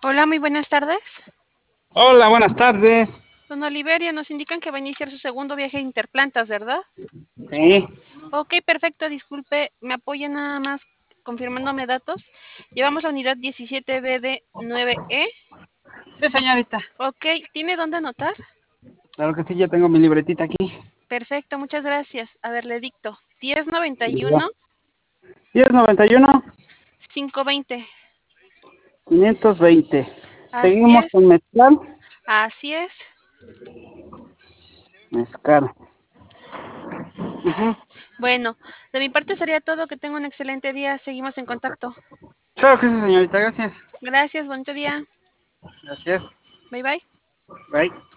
Hola, muy buenas tardes. Hola, buenas tardes. Don Oliverio, nos indican que va a iniciar su segundo viaje a Interplantas, ¿verdad? Sí, Ok, perfecto, disculpe, me apoya nada más confirmándome datos. Llevamos la unidad 17BD9E. sí, señorita. Ok, ¿tiene dónde anotar? Claro que sí, ya tengo mi libretita aquí. Perfecto, muchas gracias. A ver, le dicto. 1091 Diga. 1091 520. 520. Así Seguimos con es, mezcal. así es. Mezcal. Ujú. Bueno, de mi parte sería todo. Que tenga un excelente día. Seguimos en contacto. Claro que sí, señorita. Gracias. Gracias, bonito día. Gracias. Bye bye. Bye.